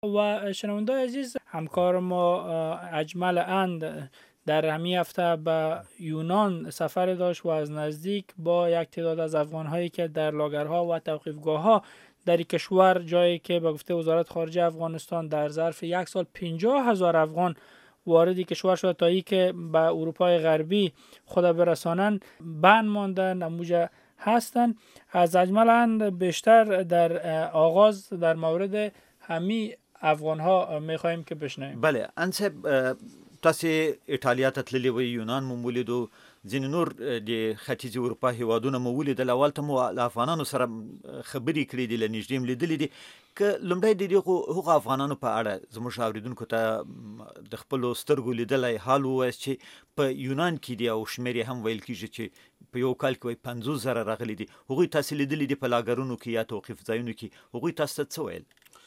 و شنوندای عزیز، همکار ما اجمل اند در همین هفته به یونان سفر داشت و از نزدیک با یک تعداد از افغان‌هایی که در لاگرها و توقیفگاه‌ها در این کشور، جایی که به گفته وزارت خارجه افغانستان در ظرف یک سال 50,000 افغان وارد کشور شده تا ای که به اروپای غربی خود برسانند، بند مانده نموجه هستند. از اجمل اند بیشتر در آغاز در مورد همین افغان ها میخوایم که بشنویم. بله انصب تاسو ایټالیا ته تللی وی، یونان مو ولیدو، ځینې نور د ختیځې اروپا هیوادونه مو ولیدل. اول ته مو له افغانانو سره خبرې کړې دي، له نږدې م لیدلې دي. که لومړی د هغو افغانانو په اړه زموږ اورېدونکو ته د خپلو سترګو لیدلی حال ووایاست چې په یونان کې دي او شمېر یې هم ویل کېږي چې په یو کال کې 50,000 راغلي دي. هغوی تاسو لیدلي دي په لاګرونو کې یا توقیف ځایونو کې، هغوی تاسو ته څه ویل؟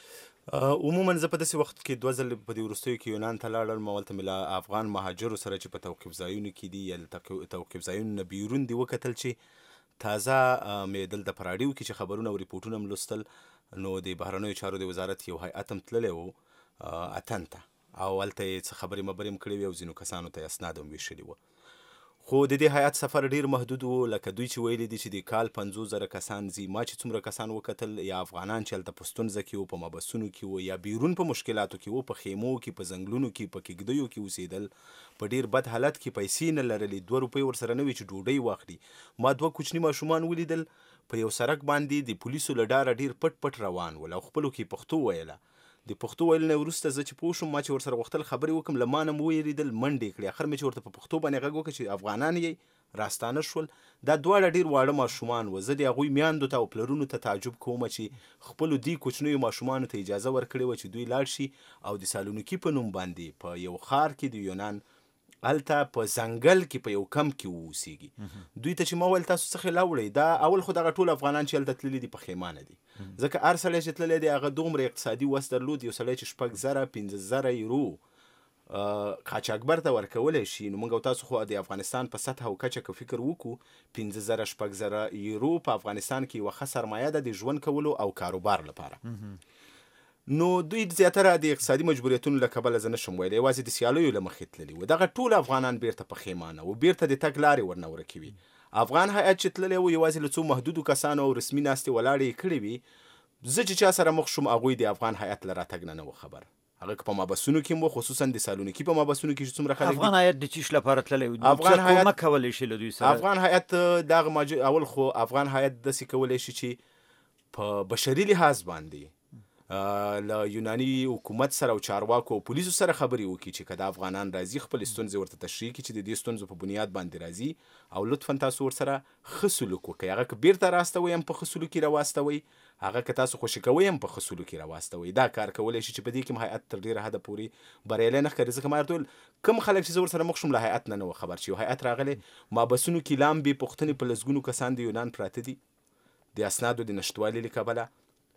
عموما زه په داسې وخت کې 2 ځل په دې وروستیو کې یونان ته لاړم. اولته مې له افغان مهاجرو سره چې په توقیف ځایونو کې دي یا له توقیف ځایونو نه بیرون دي وکتل چې تازه مې دلته په راډیو کې چې خبرونه او ریپورټونه م لوستل، نو د بهرنیو چارو د وزارت یو هیئت هم تللی و اتن ته، او هلته یې څه خبرې مبرې م کړې وې او ځینو کسانو ته یې اسناد هم ویشلي وه. خو د دې هیئت سفر ډیر محدود و، لکه دوی چې ویلي دي چې د کال 50,000 کسان ځي. ما چې څومره کسان وکتل، یا افغانان چې هلته په ستونزه کې وو، په مبسونو کې وو، یا بیرون په مشکلاتو کې وو، په خیمو کې، په ځنګلونو کې، په کېږدیو کې اوسېدل، په ډیر بد حالت کې، پیسې نه لرلې، 2 روپۍ ورسره نه وي چې ډوډۍ واخلي. ما 2 کوچني ماشومان ولیدل په یو سړک باندې د پولیسو له ډاره ډیر پټ پټ روان ول او خپلو کې پښتو ویله. د پښتو ویل نه وروسته زه چې پوه شوم، ما چې ورسره غوښتل خبرې وکړم، له ما نه مو ویرېدل، منډې کړې. اخر مې چې ورته په پښتو باندې غږ وکړ چې افغانان یې، راستانه شول. دا دواړه ډیر واړه ماشومان وو. زه د هغوی میاندو ته او پلرونو ته تعجب کوم چې خپلو دې کوچنیو ماشومانو ته اجازه ورکړې وه چې دوی لاړ شي او د سالونیکي په نوم باندې په یو ښار کې د یونان هلته په ځنګل کې په یو کمپ کې واوسېږي. دوی ته چې ما ویل تاسو څه خیال وړئ، دا اول خو دغه ټول افغانان چې هلته تللي دي په خیمانه دي، ځکه هر سړی چې تللی دی هغه دومره اقتصادي وس درلود. یو سړی چې 6,000 15,000 یورو قاچاقبر ته ورکولی شي، نو موږ او تاسو خو د افغانستان په سطح او کچه که فکر وکړو، 15,000 6,000 یورو په افغانستان کې یوه ښه سرمایه ده د ژوند کولو او کاروبار لپاره. نو دوی زیاتره د اقتصادي مجبوریتونو له کبله زه نشم ویلی، یوازې د سیالیو له مخې تللي وو. دغه ټول افغانان بیرته په خیمانه وو، بیرته د تګ لارې ورنه ورکې وي. افغان هیئت چې تللی وو یوازې له څو محدودو کسانو او رسمي ناستې ولاړې یې کړې وي. زه چې چا سره مخ شوم، هغوی د افغان هیئت له راتګ نه وو خبر. هغه که په مابسونو کې مو، خصوصا د سالونیکي په مابسونو کې چې څومره خلک افغان هیئت د چیش لپاره تللی و؟ افغان هیئت کومک کولی شي له دوی سره؟ افغان هیئت دغه اول خو افغان هیئت داسې کولی شي چې په بشري لحاظ باندې له یوناني حکومت سره او چارواکو او پولیسو سره خبرې وکړي چې که د افغانان راځي خپل ستونزې ورته تشریح کړي چې د دې ستونزو په بنیاد باندې راځي، او لطفا تاسو ورسره ښه سلوک وکړئ. هغه که بیرته راستوئ هم په ښه سلوک کې راواستوئ، هغه که تاسو خوشي کوئ هم په ښه سلوک کې راواستوئ. دا کار کولی شي چې په دې کې هم هیئت تر ډېره حده پورې بریالی نه ښکاري. ځکه ما درته ویل کوم خلک چې زه ورسره مخ شوم له هیئت نه وه خبر، چې یو هیئت راغلی، مابسونو کې لامبې پوښتنې په لسګونو کسان د یونان پراته دي د اسنادو د نشتوالي له کبله.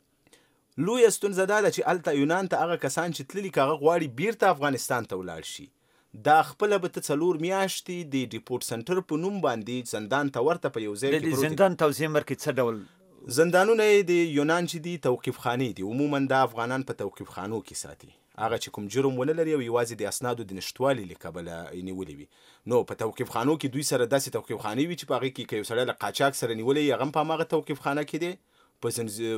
لویه ستونزه دا ده چې هلته یونان ته هغه کسان چې تللي، که هغه غواړي بیرته افغانستان ته ولاړ شي، دا خپله به ته 4 میاشتې د ډیپورټ سنټر په نوم باندې زندان ته ورته په یو ځای کې د زندان توضیح مرکې څه ډول زندانونه یې د یونان چې دي توقیف خانې دي. عموما دا افغانان په توقیف خانو کې ساتي، هغه چې کوم جرم ونه لري او یوازې د اسنادو د نشتوالي له کبله یې نیولي وي. نو په توقیف خانو کې دوی سره داسې توقیف خانې وي چې په هغې کې که یو سړی له قاچاق سره نیولی، هغه هم په هماغه توقیف خانه کې دی، په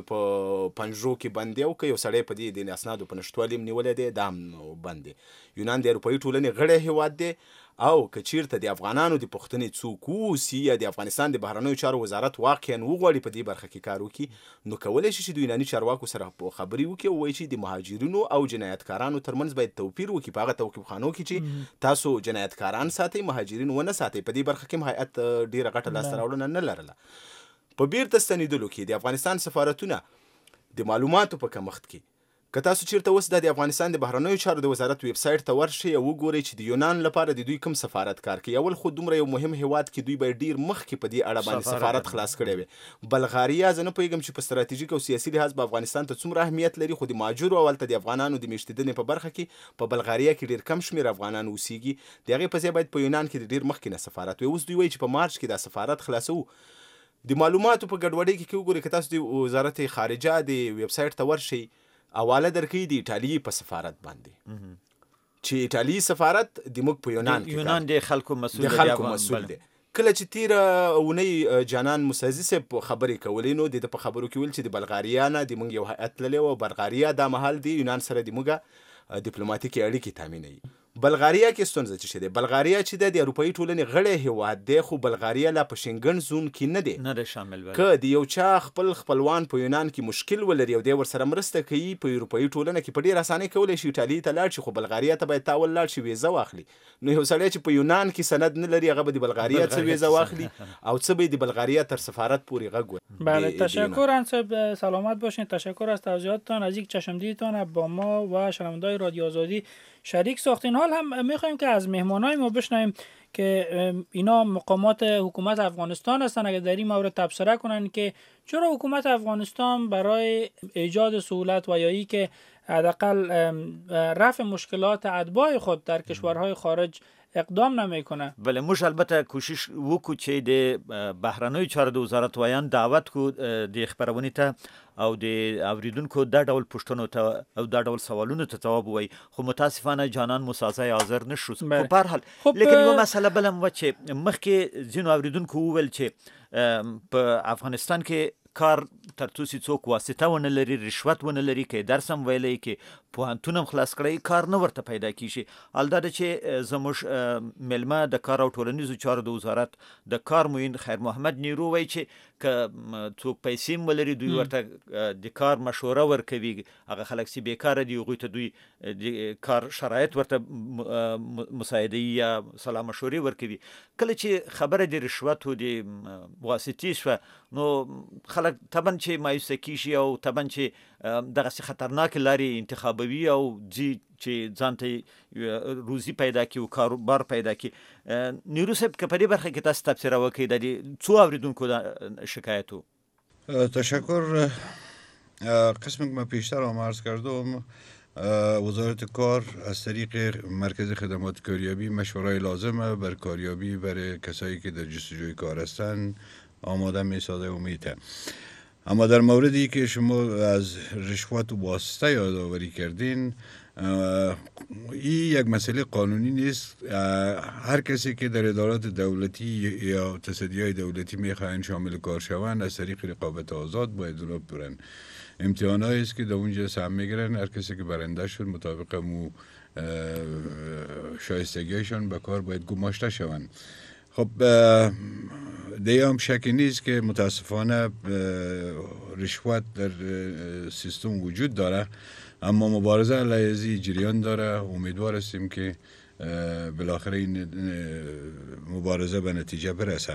پنجرو کې بند دی، او که یو سړی په دې د اسنادو په نشتوالي هم نیولی دی، دا هم بند دی. یونان د اروپایي ټولنې غړی هیواد دی، او که چیرته د افغانانو د پوښتنې څوک ووسي یا د افغانستان د بهرنیو چارو وزارت واقعا وغواړي په دې برخه کې کار وکړي، نو کولی شي چې د یوناني چارواکو سره خبرې وکړي او ووایي چې د مهاجرینو او جنایتکارانو ترمنځ باید توپیر وکړي. په هغه توقیف خانو کې چې تاسو جنایتکاران ساتئ، مهاجرین ونه ساتئ. په دې برخه کې هم هیئت ډېره غټه لاسته راوړنه نه لرله. په بیرته ستنېدلو کې د افغانستان سفارتونه د معلوماتو په کمښت کې، که تاسو چیرته اوس د افغانستان د بهرنیو چارو د وزارت ویب سایټ ته ورشئ او وګورئ چې د یونان لپاره د دوی کوم سفارت کار کوي. اول خو دومره یو مهم هیواد کې دوی باید ډیر مخکې په دې اړه باندې سفارت خلاص کړی وي. بلغاریا زه نه پوهېږم چې په ستراتیژیک او سیاسي لحاظ په افغانستان ته څومره اهمیت لري، خو د مهاجرو او هلته د افغانانو د میشتېدنې په برخه کې په بلغاریا کې ډیر کم شمېر افغانان اوسېږي. د هغې په ځای باید په یونان کې د ډیر مخکې نه سفارت وي. اوس دوی وایي چې په مارچ کې دا سفارت خلاصوو. د معلوماتو په ګډوډۍ کې وګورئ، که تاسو د وزارت خارجه د ویب سایټ ته ورشئ، حواله درکې د ایټالیا په سفارت باندې چې ایټالیا سفارت د موږ په یونان کې یونان د خلکو مسؤل د خلکو مسؤل دی. کله چې تیر اونۍ جانان موسازي صاحب خبرې کولې نو د په خبرو کې ویل چې د بلغاریا نه د موږ یو هیئت تللی و. بلغاریا دا مهال دی یونان سره د موږ ډیپلوماټیکي اړیکې تامینوي. بلغاریا کې ستونزه څه ده؟ بلغاریا چې د اروپایي ټولنې غړی هیواد دی خو بلغاریا لا په شنګن زون کې نه دی شامل. که د یو چا خپلوان په یونان کې مشکل ولري او دی ورسره مرسته کوي په اروپایي ټولنه کې په ډېر اسانۍ کولی شي ایټالیا ته لاړ شي، خو بلغاریا ته باید تاول لاړ شي ویزه واخلي. نو یو سړی چې په یونان کې سند نه لري هغه به د بلغاریا څه ویزه واخلي او څه به د بلغاریا تر سفارت پورې غږ وي. بله تشکر انصب، سلامت باشین. تشکر از توضیحاتتان، از یک چشمدیدتان با ما و شنونده‌های رادیو آزادی شریک ساختین. حال هم میخوایم که از مهمانای ما بشنویم که اینا مقامات حکومت افغانستان هستن، اگر در این مورد تبصره کنن که چرا حکومت افغانستان برای ایجاد سهولت و یایی که حداقل رفع مشکلات اتباع خود در کشورهای خارج اقدام نمیکنه. بله موږ البته کوشش وکړو چې د بهرنیو چارو د وزارت وایان دعوت کو د خبرونې ته او د اوریدونکو دا ډول پوښتنو ته او دا ډول سوالونو ته جواب وای، خو متاسفانه جانان موسازی حاضر نشو. خو په هر حال لیکن یو مسله بل هم و چې مخکې ځینو اوریدونکو وویل چې په افغانستان کې کار تر توسي څوک واسطه ونه لري، رشوت ونه لري، کې درس هم ویلی، کې پوهنتون هم خلاص کړی، کار نه ورته پیدا کیږي. الدا چې زموږ ملمه د کار او ټولنیزو چارو د وزارت د کار معین خیر محمد نیرو وایي چې که څوک پیسې هم ولري دوی ورته د کار مشوره ورکوي. هغه خلک چې بیکاره دي هغوی ته دوی د کار شرایط ورته مساعده‌ای یا سلا مشورې ورکوي. کله چې خبره د رشوت او د واسطې شوه نو خلک طبعا چې مایوسه کیږي او طبعا چې دغسې خطرناکې لارې انتخابوي او ځي چې ځان ته روزي پیدا کړي او کاروبار پیدا کړي. نیرو صاحب که په دې برخه کې تاسو تبصره وکړئ د دې څو اوریدونکو د شکایتو. تشکر. قسمی که من پیشتر هم عرض کردم وزارت کار از طریق مرکز خدمات کاریابی مشورای لازمه بر کاریابی برای کسایی که در جستجوی کار هستند آماده می سازه و میته. اما در موردی که شما از رشوت و واسطه یادآوری کردین، این یک مسئله قانونی نیست. هر کسی که در ادارات دولتی یا تصدیهای دولتی میخواهند شامل کار شوند از طریق رقابت آزاد باید اونا برن. امتحانایی است که در اونجا سهم میگیرن. هر کسی که برنده شد مطابق مو شایستگیشون به کار باید گماشته شوند. خب دیگه هم شکی نیست که متاسفانه رشوت در سیستم وجود داره، اما مبارزه علیه جریان داره. امیدوار هستیم که بالاخره این مبارزه به نتیجه برسه.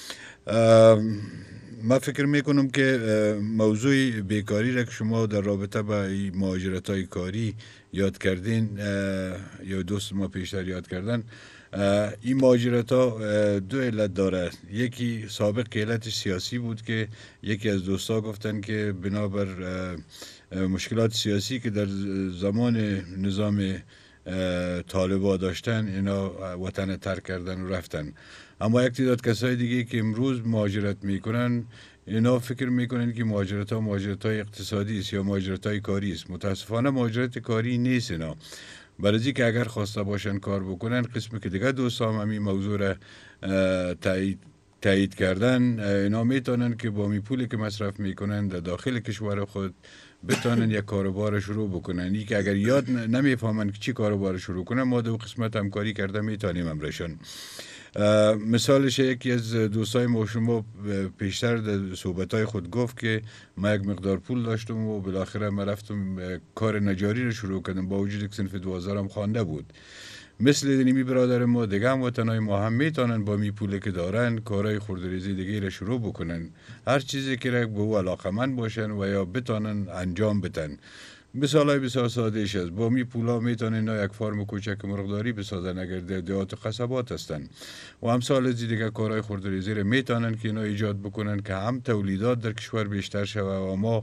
من فکر میکنم که موضوع بیکاری را که شما در رابطه با مهاجرت های کاری یاد کردین یا دوست ما پیشتر یاد کردن، این مهاجرت ها دو علت داره. یکی سابق علتش سیاسی بود که یکی از دوستا گفتن که بنابر مشکلات سیاسی که در زمان نظام طالبا داشتن اینا وطن ترک کردن و رفتن. اما یک تعداد کسای دیگه که امروز مهاجرت میکنن اینا فکر میکنن که مهاجرت ها مهاجرت های اقتصادی است یا مهاجرت های کاری است. متاسفانه مهاجرت کاری نیست اینا. برای که اگر خواسته باشن کار بکنن، قسمی که دیگه دوستان هم این موضوع را تایید کردن، اینا میتونن که با می پولی که مصرف میکنن در داخل کشور خود بتونن یک کاروبار شروع بکنن. این که اگر یاد نمیفهمن که چی کاروبار شروع کنن، ما دو قسمت همکاری کرده میتونیم امرشان. مثالش یکی از دوستای ما شما پیشتر در صحبتهای خود گفت که ما یک مقدار پول داشتم و بالاخره ما رفتم کار نجاری رو شروع کردم با وجود که صنف 12 هم خوانده بود. مثل اینمی برادر ما دیگه هم وطنای ما هم میتونن با می پولی که دارن کارهای خردریزی دیگه رو شروع بکنن. هر چیزی که به او علاقمند باشن و یا بتونن انجام بدن. مثالای بسیار سادهش است. با می پولا میتونن یک فارم کوچک مرغداری بسازن اگر در دیهات و قصبات هستن و امثال دیگه کارهای خردریزی رو میتونن که اینا ایجاد بکنن که هم تولیدات در کشور بیشتر شود و ما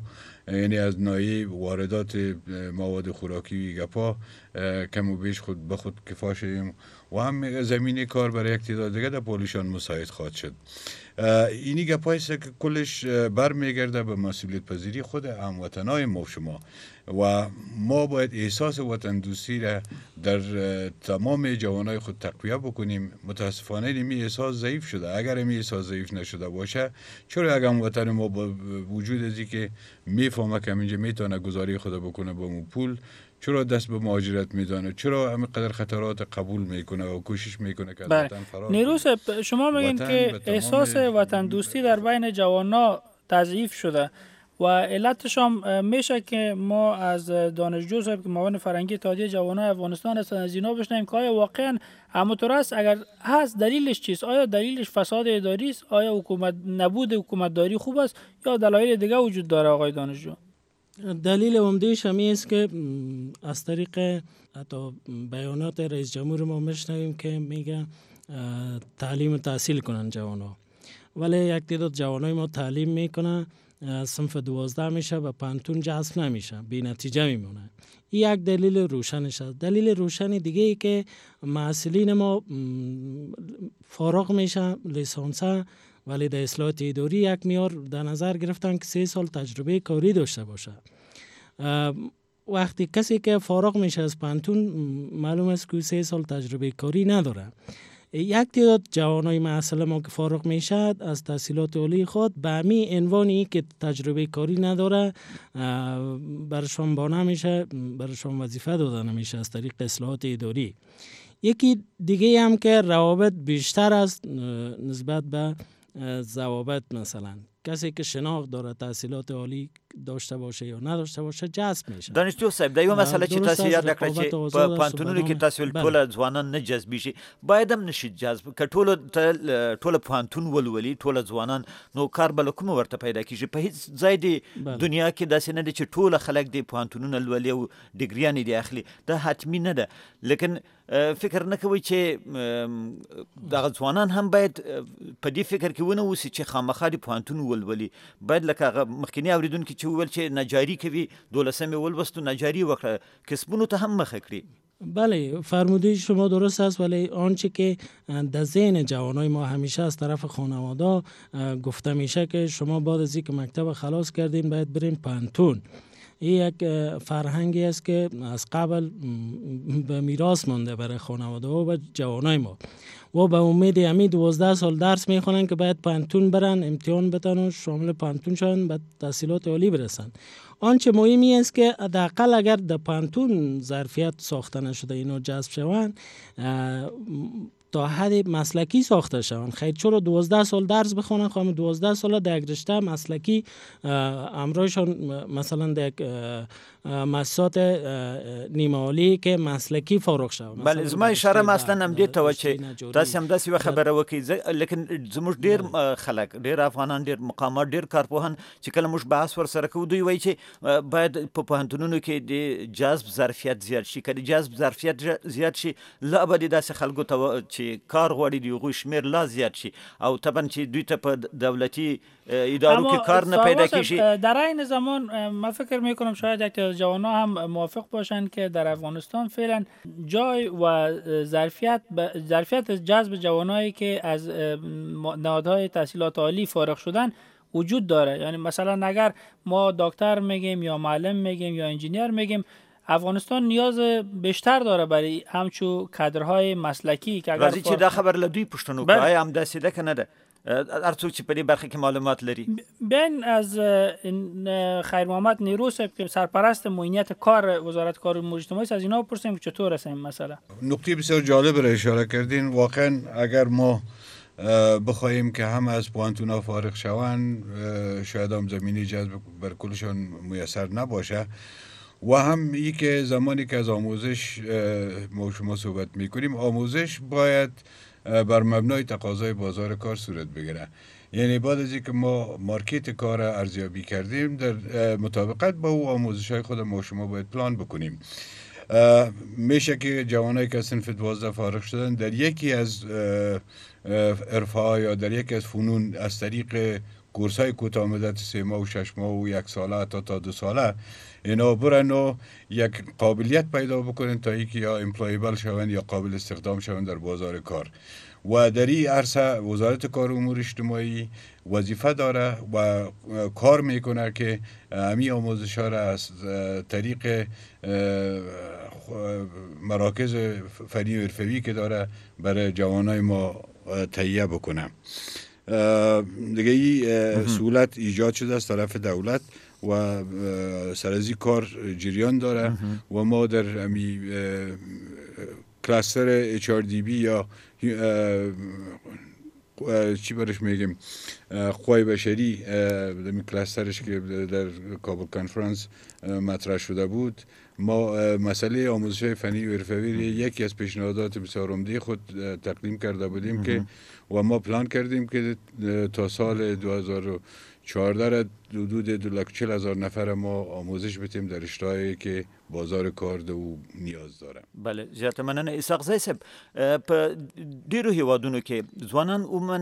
یعنی از ناحیه واردات مواد خوراکی گپا کم و بیش خود به خود کفا شدیم و هم زمینه کار برای یک تعداد دیگه در پولیشان مساعد خواهد شد. اینی گپایست که کلش برمیگرده به مسئولیت پذیری خود هموطنای ما شما و ما باید احساس وطن دوستی را در تمام جوانای خود تقویت بکنیم. متاسفانه این احساس ضعیف شده. اگر این احساس ضعیف نشده باشه، چرا اگر وطن ما با وجود ازی که میفهمه که اینجا میتونه گزاری خود بکنه با مو پول، چرا دست به مهاجرت میدانه، چرا همینقدر خطرات قبول میکنه و کوشش میکنه که از وطن فرار کنه؟ نیروس شما میگین که احساس وطن دوستی در بین جوانا تضعیف شده و علتش هم میشه که ما از دانشجو صاحب که معاون فرهنگی اتحادیه جوانان افغانستان هستند از اینا بشنویم که آیا واقعا همونطور است؟ اگر هست دلیلش چیست؟ آیا دلیلش فساد اداری است؟ آیا نبود حکومتداری خوب است یا دلایل دیگه وجود داره آقای دانشجو؟ دلیل عمده‌اش همین است که از طریق حتی بیانات رئیس جمهور ما میشنویم که میگه تعلیم و تحصیل کنن جوانا، ولی یک تعداد جوانای ما تعلیم میکنه صنف 12 میشه و پانتون جذب نمیشه، بی نتیجه میمونه. این یک دلیل روشنش است. دلیل روشن دیگه ای که محصلین ما فارغ میشه لیسانسه ولی در اصلاحات اداری یک میار در نظر گرفتن که 3 سال تجربه کاری داشته باشه. وقتی کسی که فارغ میشه از پانتون معلوم است که 3 سال تجربه کاری نداره. یک تعداد جوانای محصل ما که فارغ میشه از تحصیلات عالی خود به همین عنوانی که تجربه کاری نداره برشان بانه میشه، برشان وظیفه داده نمیشه از طریق اصلاحات اداری. یکی دیگه هم که روابط بیشتر است نسبت به ضوابط، مثلا کسی که شناخت داره تحصیلات عالی داشته باشه یا نداشته باشه جذب میشه. دانشجو صاحب دا یو مسئله چې تاسو یاد کړئ چې په پانتونونو کې تاسو ټول ځوانان نه جذبي شي، باید هم نشي جذب که ټول پانتون ولولي ټول ځوانان، نو کار بل کوم ورته پیدا کیږي. په هیڅ ځای دی دنیا کې داسې نه دي چې ټول خلک دی پانتونونه لولي او ډیګریانې دی اخلي، دا حتمی نه ده. لیکن فکر نه کوي چې دغه ځوانان هم باید په دې فکر کې ونه اوسي چې خامخا دي پانتون ولولي. باید لکه هغه مخکینی اوریدونکي چې وویل چې نجاري کوي 12 ولوستو نجاري وکړه، کسبونو ته هم مخه کړي. بله فرموده شما درست است، ولی آنچه که در ذهن جوانای ما همیشه از طرف خانواده گفته میشه که شما بعد از اینکه مکتب خلاص کردین باید برین پانتون. این یک فرهنگی است که از قبل به میراث مانده برای خانواده و جوانای ما و به امید همین 12 سال درس میخونن که باید پانتون برن، امتحان بدن و شامل پانتون شدن به تحصیلات عالی برسن. آنچه مهمی است که حداقل اگر در پانتون ظرفیت ساخته نشده اینا جذب شوند تا حد مسلکی ساخته شوند. خیر چرا 12 سال درس بخونن، خواهم 12 سال در یک رشته مسلکی امرایشان مثلا در مؤسسات نیمه عالی که مسلکی فارغ شوند. بله زما اشاره مثلا هم دې ته و چې تاسو هم داسې خبره وکړئ، لیکن زموږ ډیر خلک، ډیر افغانان، ډیر مقامات، ډیر کارپوهان چې کله موږ بحث ورسره کوو دوی وایي چې باید په پوهنتونونو کې د جذب ظرفیت زیات شي. که د جذب ظرفیت زیات شي لا به داسې خلکو ته چې کار غواړي د هغوی شمیر لا زیات شي او طبعا چې دوی ته په دولتي ادارو کې کار نه پیدا کیږي. در این زمان من فکر میکنم شاید یک جوانا هم موافق باشند که در افغانستان فعلا جای و ظرفیت جذب جوانایی که از نهادهای تحصیلات عالی فارغ شدن وجود داره. یعنی مثلا اگر ما دکتر میگیم یا معلم میگیم یا انجینیر میگیم، افغانستان نیاز بیشتر داره برای همچو کادرهای مسلکی که اگر راځي چې دا خبر له دوی پوښتنه وکړي آیا هم داسې ده که نه ده، هر څوک چې په دې برخه کې معلومات لري. بین از خیر محمد نیرو صاحب که سرپرست معینیت کار وزارت کار و امور اجتماعی است، از اینا بپرسیم که چطور است این مسئله. نکته بسیار جالب را اشاره کردین. واقعا اگر ما بخواهیم که هم از پوانتونا فارغ شوند شاید هم زمینی جذب بر کلشان میسر نباشه و هم ای که زمانی که از آموزش ما شما صحبت میکنیم، آموزش باید بر مبنای تقاضای بازار کار صورت بگیره. یعنی بعد از اینکه ما مارکت کار ارزیابی کردیم در مطابقت با او آموزش های خود ما شما باید پلان بکنیم. میشه که جوانایی که صنف 12 فارغ شدن در یکی از عرفه‌ها یا در یکی از فنون از طریق کورس‌های کوتاه مدت 3 ماه و 6 ماه و 1 ساله تا 2 ساله اینا برن و یک قابلیت پیدا بکنن تا اینکه یا امپلایبل شون یا قابل استخدام شون در بازار کار. و در این عرصه وزارت کار و امور اجتماعی وظیفه داره و کار میکنه که همین آموزش ها را از طریق مراکز فنی و حرفه‌ای که داره برای جوانای ما تهیه بکنه. دیگه این سهولت ایجاد شده از طرف دولت و سرازی کار جریان داره و ما در همی کلاستر HRDB یا چی برش میگیم خوای بشری در کلاسترش که در کابل کنفرانس مطرح شده بود، ما مسئله آموزش فنی و حرفه‌ای یکی از پیشنهادات بسیار عمده خود تقدیم کرده بودیم که و ما پلان کردیم که تا سال 2014 حدود 240,000 نفر ما آموزش بدیم در رشته‌هایی که بازار کار دو نیاز داره. بله، زیاته مننه اسحاق زی صاحب. په ډیرو هیوادونو کې ځوانان عموما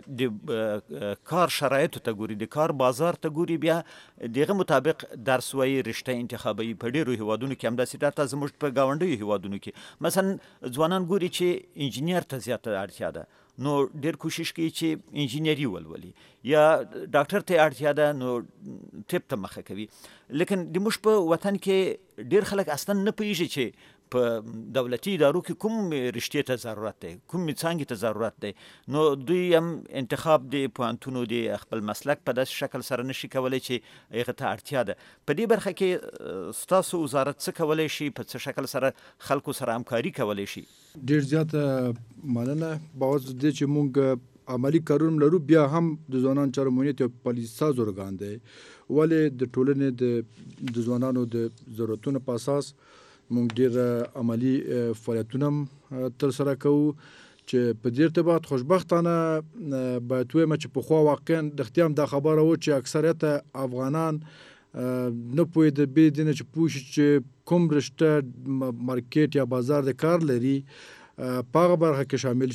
د کار شرایطو ته ګوري، د کار بازار ته ګوري، بیا دغه مطابق درس وایي، رشته انتخابوي. په ډیرو هیوادونو کې همداسې ده. حتی زموږ په ګاونډیو هیوادونو کې مثلا ځوانان ګوري چې انجینر ته زیاته اړتیا ده، نو ډیر کوشش کوي چې انجینری ولولي، یا ډاکټر ته اړتیا ده نو طب ته مخه کوي. لیکن د موږ په وطن کې ډیر خلک اصلا نه پوهیږي چې په دولتي ادارو کې کوم رشتې ته ضرورت دی، کوم څانګې ته ضرورت دی. نو دوی هم انتخاب د پوهنتونو د خپل مسلک په داسې شکل سره نشي کولی چې هغه ته اړتیا ده. په دې برخه کې ستاسو وزارت څه کولی شي، په څه شکل سره خلکو سره همکاري کولی شي؟ ډیر زیاته مننه. باوجود دې چې موږ عملی کارونه لرو، بیا هم د ځوانانو چارو امنیت یو پالیسي ساز ارګان دی، ولې د ټولنې د ځوانانو د ضرورتونو په اساس موږ ډیر عملی فعالیتونه ترسره کوو. چې په دې ارتباط خوشبختانه باید وایم چې پخوا واقعا د اختیام دا خبره و چې اکثریت افغانان نه پوهېده بې دې نه چې پوه شي چې کوم رشته مارکیټ یا بازار د کار لري په هغه برخه کې شامل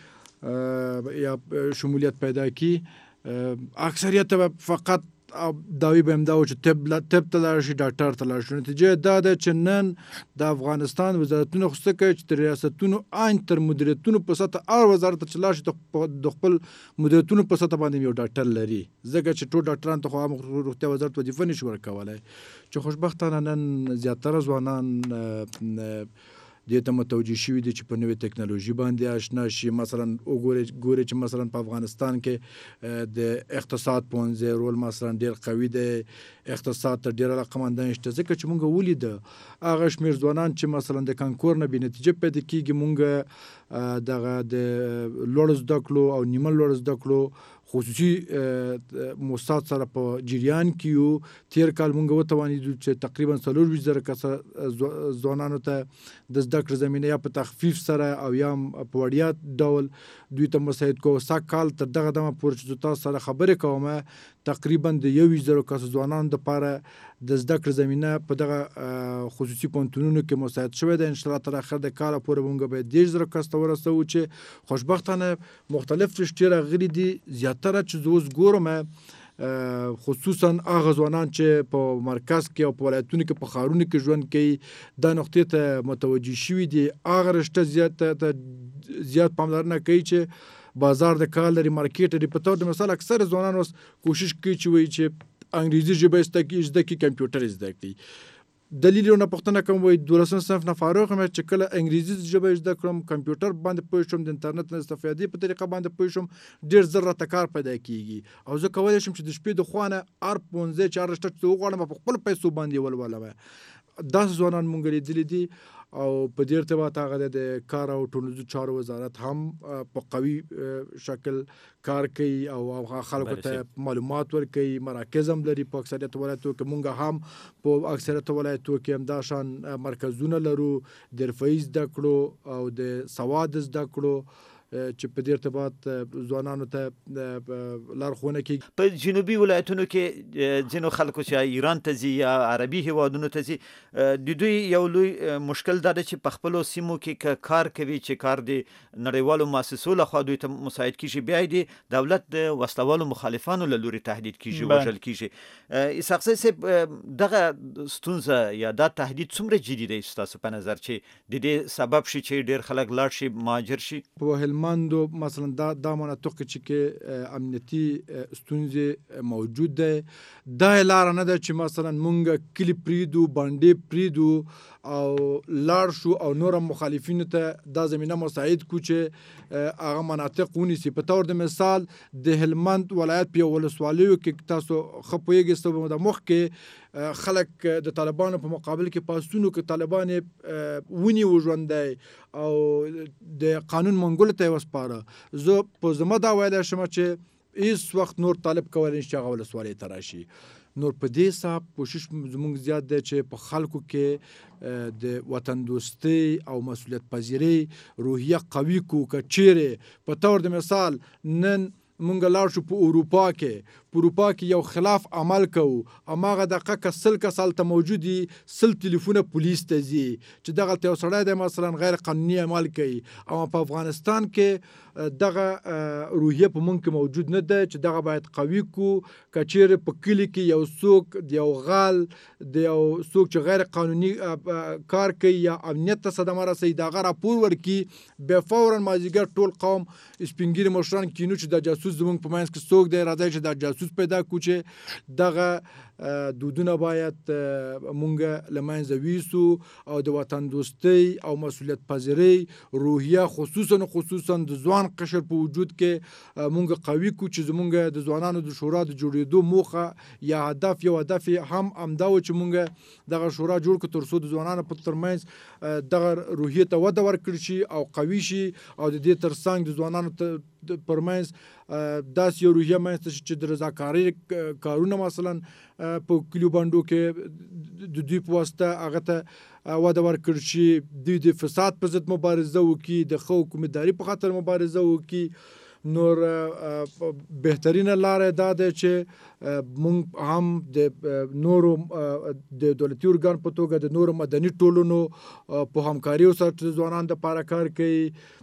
شي یا شمولیت پیدا کړي. اکثریت فقط داوی به هم دا و چې طب ته لاړ شي، ډاکټر ته لاړ شي. نتیجه دا ده چې نن د افغانستان وزارتونه خصوصا کوي چې تر ریاستونو ان تر مدیریتونو په سطح هر وزارت ته چې لاړ شي د خپل مدیریتونو په سطح باندې یو ډاکټر لري، ځکه چې ټول ډاکټران ته خو هم روغتیا وزارت وظیفه نشي ورکولی. چې خوشبختانه نن زیاتره ځوانان دې ته متوجه شوي دي چې په نوې ټکنالوژي باندې آشنا شي. مثلا ګوري چې مثلا په افغانستان کې د اقتصاد پوهنځي رول مثلا ډېر قوي دی، اقتصاد ته ډېر علاقمندان شته، ځکه چې مونږ ولیده هغه شمېر ځوانان چې مثلا د کانکور نه بې نتیجه پیدا کېږي، مونږ دغه د لوړ زده کړو او نیمه لوړ زده کړو خصوصي موسسات سره په جریان کې یو. تیر کال مونږ وتوانیدو چې تقریبا 40,000 کسه ځوانانو ته د زده کړې زمینه یا په تخفیف سره او یا په وړیا ډول دوی ته مساعد کو. سږ کال تر دغه دمه پورې چې تاسو سره خبرې کوم تقریبا د 21,000 کسه ځوانانو دپاره د زده کړې زمینه په دغه خصوصي پوهنتونونو کې مساعد شوی ده. انشاءالله تر اخر د کاله پورې مونږ باید 10,000 کس ته ورسوو چې خوشبختانه مختلف رشتې راغلي دي. زیاتره چې زه اوس ګورم خصوصا هغه ځوانان چې په مرکز کې او په ولایتونو کې په ښارونو کې ژوند کوي دا نقطې ته متوجه شوي دي. هغه رشته زیات پاملرنه کوي چې بازار د کار لري، مارکیټ لري. په طور د مثال اکثر ځوانان اوس کوشش کوي چې وایي چې انګریزي ژبه زده کړي، کمپیوټر زده کړي. دلیل یې نه پوښتنه کوم، وایي 12 صنف نه فارغ یم چې کله انګریزي ژبه زده کړم، کمپیوټر باندې پوه شم، د انټرنیټ نه استفادې په طریقه باندې پوه شم، ډېر زر راته کار پیدا کېږي. او زه کولی شم چې د شپې د خوا نه هر پوهنځی چې هر رشته چې وغواړم په خپلو پیسو باندې ولولم. داسې ځوانان مونږ لیدلي دي. او په دې ارتباط هغه د کار او ټولنیزو چارو وزارت هم په قوي شکل کار کوي او خلکو ته معلومات ورکوي. مراکز هم لري په اکثریت ولایتو کې. مونږ هم په اکثریت ولایتو کې همدا شان مرکزونه لرو د حرفه‌ایي زده کړو او د سواد زده کړو چې په دې ارتباط ځوانانو ته لارښوونه کوي. په جنوبي ولایتونو کې ځینو خلکو چې ایران ته ځي یا عربي هیوادونو ته ځي، د دوی یو لوی مشکل دا ده چې په خپلو سیمو کې کار کوي چې کار د نړیوالو مؤسسو لخوا دوی ته مساعد کیږي، بیا د دولت د وسلوالو مخالفانو له لوري تهدید کیږي، وژل کیږي. اسحاق صاحب، دغه ستونزه یا دا تهدید څومره جدي دی ستاسو په نظر چې د دې سبب شي چې ډیر خلک لاړ شي، مهاجر شي؟ په هلمندو مثلا دا مناطق چې امنیتي ستونزې موجود ده، دا لار نه ده چې مثلا مونږ کلی پریدو، باندې پریدو او لاړ شو او نور مخالفینو ته دا زمينه مساعد کو چې هغه مناطق ونیسي. په تور د مثال د هلمند ولایت په ولسوالیو کې تاسو خپويږئ ستو د مخ کې خلک د طالبانو په مقابل کې پاستونو کې طالبان ونی وژوندای او د قانون منګول ته وسپاره. زه په زما دا ویل شم چې هیڅ وخت نور طالب کولای نشي هغه ولسوالۍ ته راشي. نور په دې حساب کوشش زموږ زیات دی چې په خلکو کې د وطن دوستي او مسؤلیت پذیری روحیه قوي کو. که چیرې په تور د مثال نن مونږ لاړ شو په اروپا کې یو خلاف عمل کوو، اماغه دقیقه سل کسال ته موجودي، سل تلیفونه پولیس ته ځي چې دغه یو سړی د مثلا غیر قانوني عمل کوي. اما په افغانستان کې دغه روحیه په مونږ کې موجود نه ده چې دغه باید قوي کو. کچیر په کلی کې یو څوک د یو غال د یو څوک چې غیر قانوني کار کوي یا امنیت ته صدمه رسوي، دغه راپور ورکي، به فورا مازیګر ټول قوم سپینګیري مشران کینو چې د جاسوس زمونږ په منځ کې څوک دی، راځي چې د جاسوس پیدا کو چې دغه دودونه باید مونږ له منځه ویسو او د وطن دوستۍ او مسؤلیت پذیری روحیه خصوصا د ځوان قشر په وجود کې مونږ قوي کو چې زمونږ د ځوانانو د شورا د جوړېدو موخه یا هدف هم همدا و چې مونږ دغه شورا جوړ کړو تر څو د ځوانانو په ترمنځ دغه روحیه ته وده ورکړي شي او قوي شي او د دې ترڅنګ د ځوانانو پرمنځ داسې یو روحیه منځته چې د رضاکارۍ کارونه مثلا په کلیو بانډو کې د دوی په واسطه هغه ته وده ورکړي شي، دوی د فساد په ضد مبارزه وکړي، د ښه حکومتداري په خاطر مبارزه وکړي. نور بهترینه لاره دا ده چې مونږ هم د نورو د دولتي ارګان په توګه د نورو مدني ټولنو په همکاري سره د ځوانانو لپاره کار کوي،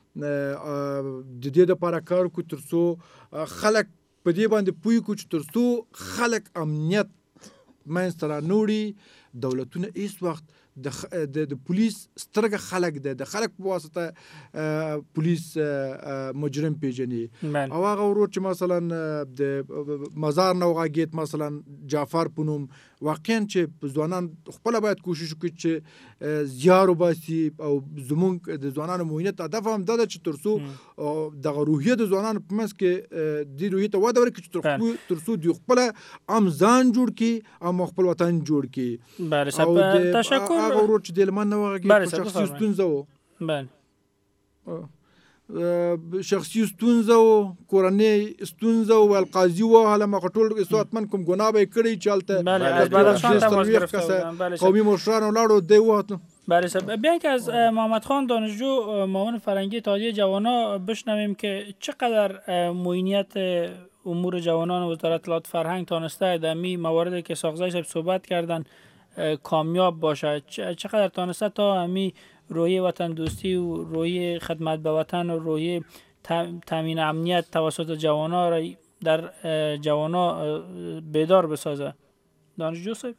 د دې لپاره کار کوي تر څو خلک په دې باندې پوه کو چې تر څو خلک امنیت منځته رانوړي. دولتونه هیڅ وخت د پولیس سترګه خلک ده، د خلک په واسطه پولیس مجرم پیژني. او هغه ورور چې مثلا د مزار نو غاګیت مثلا جعفر پونم واقعا چې ځوانان خپل باید کوشش وکړي چې زیار وباسي او زمونږ د ځوانانو موینت هدف هم دا ده چې تر څو د روحیه د ځوانانو په منځ کې د روحیه ته وده ورکړي چې تر څو د خپل ځان جوړ کړي او خپل وطن جوړ کړي. بله صاحب، تشکر. هغه ورور چې د لمن نه وغږېد په شخصي ستونزه و، بله شخصي ستونزه و، کورنۍ ستونزه و، القاضي و حالا ما ټول اصلاحاتمن کوم ګناه به کړی چالته از بدخشان تماس گرفته قومی مشران لاړو دی وات. بله صاحب، بیاین که از محمد خان دانشجو معاون فرهنگی اتحادیه جوانا بشنویم که چقدر معینیت امور جوانان وزارت اطلاعات فرهنگ تانسته در می مواردی که ساغزای صاحب صحبت کردن کامیاب باشه، چقدر تانسته تا همی روحیه وطن دوستی و روحیه خدمت به وطن و روحیه تامین امنیت توسط جوانا را در جوانا بیدار بسازه. دانشجو صاحب؟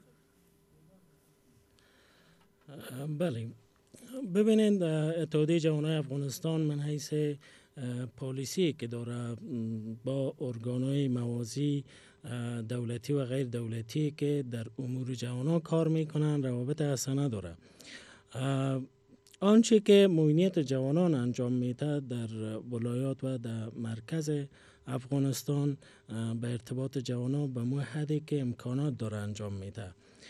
بله، ببینید اتحادیه جوانای افغانستان من حیث پالیسی که داره با ارگانهای موازی دولتی و غیر دولتی که در امور جوانان کار میکنن روابط حسنه داره. آنچه که معینیت جوانان انجام میده در ولایات و در مرکز افغانستان به ارتباط جوانان به حدی که امکانات داره انجام میده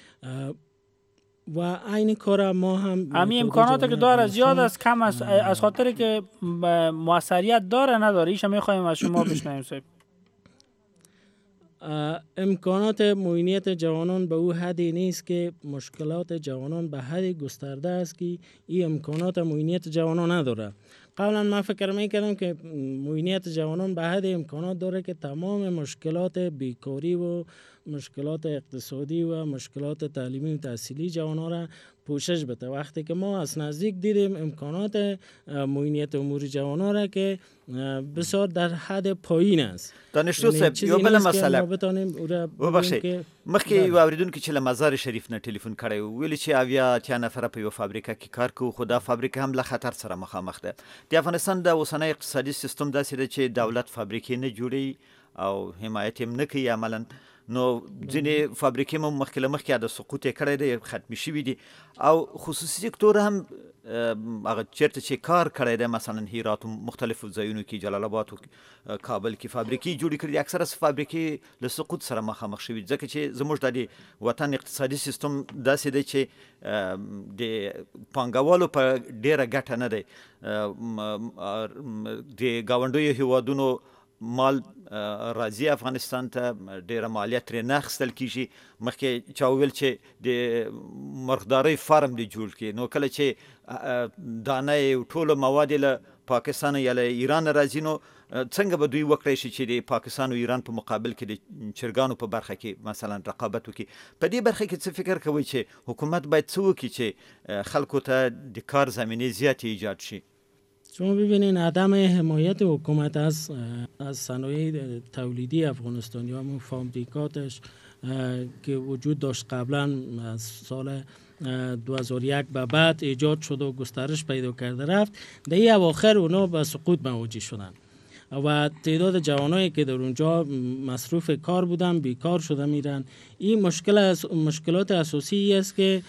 و این کار ما هم همین امکاناتی که داره زیاد است کم است از خاطر که موثریت داره نداره، ایش هم میخوایم از شما بشنویم صاحب. امکانات معینیت جوانان به او حدی نیست که مشکلات جوانان به حد گسترده است که این امکانات معینیت جوانان نداره. قبلا من فکر میکردم که معینیت جوانان به حد امکانات داره که تمام مشکلات بیکاری و مشکلات اقتصادی و مشکلات تعلیمی و تحصیلی جوانان را پوشش بده. وقتی که ما از نزدیک دیدیم امکانات معینیت امور جوانان را که بسیار در حد پایین است. دانشجو صاحب یو بل مسئله وبخښئ مخکې یو اوریدونکو چې له مزار شریف نه ټلیفون کړی ویل چې اویا اتیا نفره په یو فابریکه کې کار کوي، خو دا فابریکه هم له خطر سره مخامخ ده. د افغانستان د اوسنی اقتصادي سیستم داسې ده چې دولت فابریکې نه جوړوي او حمایت هم نه کوي عملاً. نو ځینې فابریکې مو مخکې د سقوط یې کړی دی، ختمې شوي دي، او خصوصي سکتور هم هغه چېرته چې کار کړی دی، مثلا هرات مختلفو ځایونو کې، جلال آباد او کابل کې فابریکې جوړې کړي دي. اکثره فابریکې له سقوط سره مخامخ شوي، ځکه چې زموږ د وطن اقتصادي سیستم داسې دی چې د پانګوالو په ډېره ګټه نه دی. د ګاونډیو هیوادونو مال راځي افغانستان ته، ډیره مالیه ترې نه اخیستل کیږي. مخکې چا وویل چې د مرغدارۍ فارم دی جوړ کړي، نو کله چې دانه او ټولو مواد له پاکستان یا له ایران راځي، نو څنګه به دوی وکړی شي چې د پاکستان او ایران په مقابل کې د چرګانو په برخه کې مثلا رقابت وکړي؟ په دې برخه کې څه فکر کوئ چې حکومت باید څه وکړي چې خلکو ته د کار زمینه زیاتې ایجاد شي؟ شما ببینین عدم حمایت حکومت از صنایع تولیدی افغانستانی و فابریکاتش که وجود داشت قبلا از سال 2001 به بعد ایجاد شد و گسترش پیدا کرده رفت، در این اواخر اونا به سقوط مواجه شدن و تعداد جوانایی که در اونجا مصروف کار بودن بیکار شده میرن. این مشکلات اساسی است که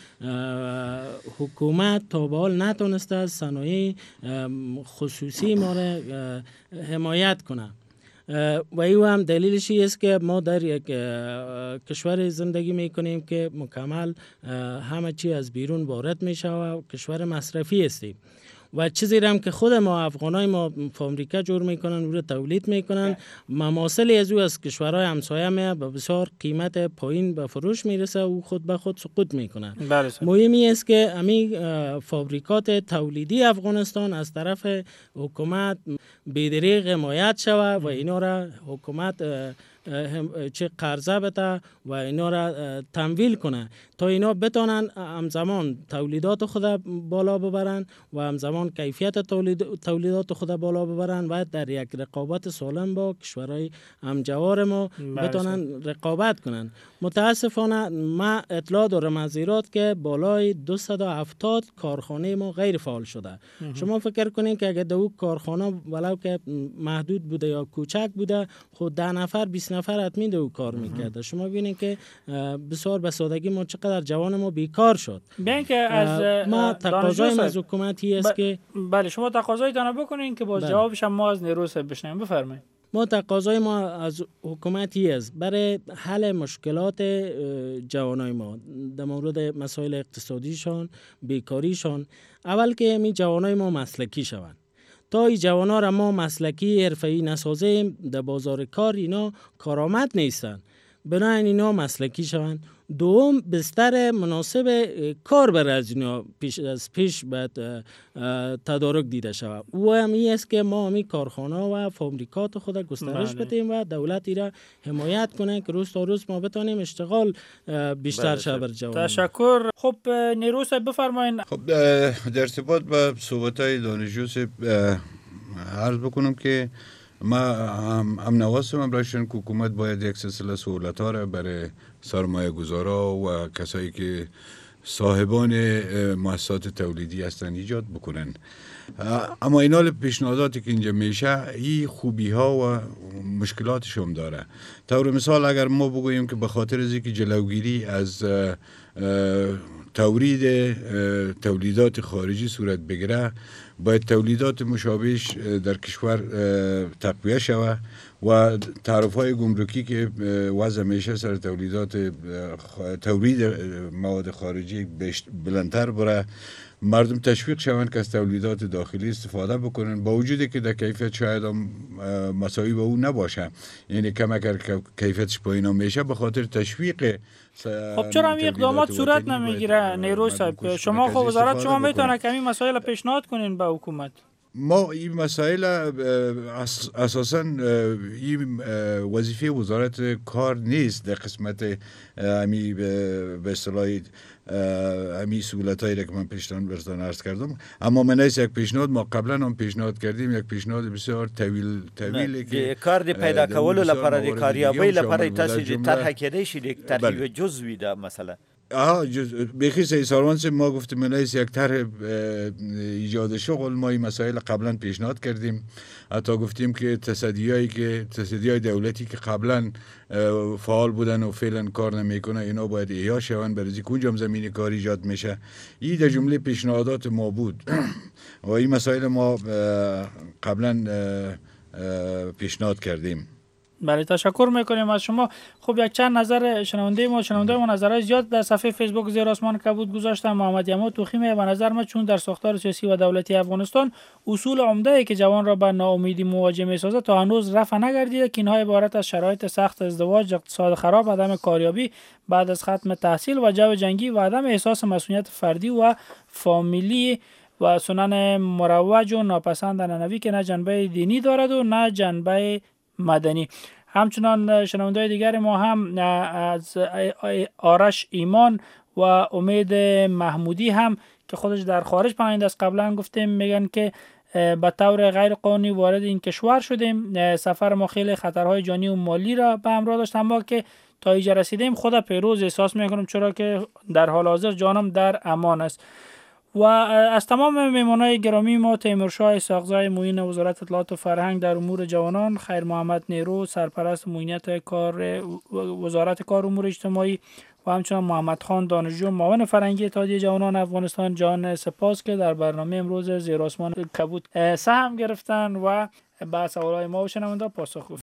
حکومت تا به حال نتونسته از صنایع خصوصی ما را حمایت کنه و این هم دلیلش است که ما در یک کشور زندگی میکنیم که مکمل همه چی از بیرون وارد میشه و کشور مصرفی هستیم و چیزی هم که خود ما افغانای ما فابریکه جور میکنن و رو تولید میکنن، مماثلی از او از کشورهای همسایه به بسیار قیمت پایین به فروش میرسه و خود به خود سقوط میکنن. مهمی است که همین فابریکات تولیدی افغانستان از طرف حکومت بی‌دریغ حمایت شود و اینا را حکومت چه قرضه بده و اینا را تمویل کنه تا اینا بتونن همزمان تولیدات خود بالا ببرن و همزمان کیفیت تولیدات خود بالا ببرن و در یک رقابت سالم با کشورهای همجوار ما بتونن رقابت کنن. متاسفانه ما اطلاع دارم از ایراد که بالای 270 کارخانه ما غیر فعال شده. شما فکر کنین که اگه دو کارخانه ولو که محدود بوده یا کوچک بوده، خود 10 نفر 20 نفر حتمی دو کار میکرده. شما ببینید که بسیار به سادگی ما چقدر جوان ما بیکار شد. ببین که از ما تقاضای از حکومتی است که بله شما تقاضایتان بکنین که باز جوابش ما از نیروس بشنویم. بفرمایید. ما تقاضای ما از حکومتی است برای حل مشکلات جوانای ما در مورد مسائل اقتصادیشان، بیکاریشان، اول که می جوانای ما مسلکی شوند. تا این جوانا را ما مسلکی حرفه‌ای نسازیم در بازار کار، اینا کارآمد نیستن. بنابراین اینا مسلکی شوند. دوم بستر مناسب کار برای از اینا پیش باید تدارک دیده شود. او هم این است که ما همی کارخانه و فابریکات خود گسترش بدیم و دولت را حمایت کنه که روز تا روز ما بتانیم اشتغال بیشتر شود بر جوانان. تشکر. خب نیروس بفرمایید. خب در ارتباط با صحبت‌های دانشجو عرض بکنم که ما هم نوازم برایشان که حکومت باید یک سلسله سهولت‌ها را برای سرمایه گذارا و کسایی که صاحبان مؤسسات تولیدی هستند ایجاد بکنن. اما اینا پیشنهاداتی که اینجا میشه این خوبی ها و مشکلاتش هم داره. طور مثال اگر ما بگوییم که به خاطر از اینکه جلوگیری از تولیدات خارجی صورت بگیره، باید تولیدات مشابهش در کشور تقویه شود و تعرفه‌های گمرکی که وضع میشه سر تولید مواد خارجی بلندتر بره مردم تشویق شوند که از تولیدات داخلی استفاده بکنن، با وجودی که در کیفیت شاید هم مساوی به اون نباشه، یعنی کم اگر کیفیتش پایین میشه به خاطر تشویق. خب چرا این اقدامات صورت نمیگیره نیروی صاحب؟ شما خب وزارت شما میتونه کمی مسائل پیشنهاد کنین به حکومت. ما این مسائل اساساً این وظیفه وزارت کار نیست در قسمت امی به اصطلاح امی سهولتایی که من پیشتان براتون عرض کردم، اما من یک پیشنهاد ما قبلا هم پیشنهاد کردیم، یک پیشنهاد بسیار طویل که کار دی پیدا کولو لپاره د کاریابی لپاره تاسو د طرح کړی شي د ترتیب جزوی ده مثلا بخی سروانس ما گفتیم منایس یک طرح ایجاد شغل ما این مسائل قبلا پیشنهاد کردیم، حتی گفتیم که تصدیهای دولتی که قبلا فعال بودن و فعلا کار نمیکنه اینا باید احیا شوند، برای اینکه اونجا زمین کار ایجاد میشه. این در جمله پیشنهادات ما بود و این مسائل ما قبلا پیشنهاد کردیم. بله تشکر میکنیم از شما. خب یک چند نظر شنونده ما نظرهای زیاد در صفحه فیسبوک زیر آسمان کبود گذاشتن. محمد یما توخیمه به نظر من چون در ساختار سیاسی و دولتی افغانستان اصول عمده که جوان را به ناامیدی مواجه می‌سازد تا هنوز رفع نگردیده که اینها عبارت از شرایط سخت ازدواج، اقتصاد خراب، عدم کاریابی بعد از ختم تحصیل و جو جنگی و عدم احساس مسئولیت فردی و فامیلی و سنن مروج و ناپسند ننوی که نه جنبه دینی دارد و نه جنبه مدنی. همچنان شنونده‌های دیگر ما هم از آرش ایمان و امید محمودی هم که خودش در خارج پناهنده است، قبلا گفتیم میگن که به طور غیر قانونی وارد این کشور شدیم، سفر ما خیلی خطرهای جانی و مالی را به همراه داشت، اما که تا اینجا رسیدیم خود پیروز احساس میکنم چرا که در حال حاضر جانم در امان است. و از تمام مهمانای گرامی ما تیمورشاه اسحاقزای معین وزارت اطلاعات و فرهنگ در امور جوانان، خیر محمد نیرو سرپرست معینیت کار وزارت کار امور اجتماعی و همچنان محمد خان دانشجو معاون فرهنگی اتحادیه جوانان افغانستان جان سپاس که در برنامه امروز زیر آسمان کبود سهم گرفتن و به سوالای ما و شنونده پاسخ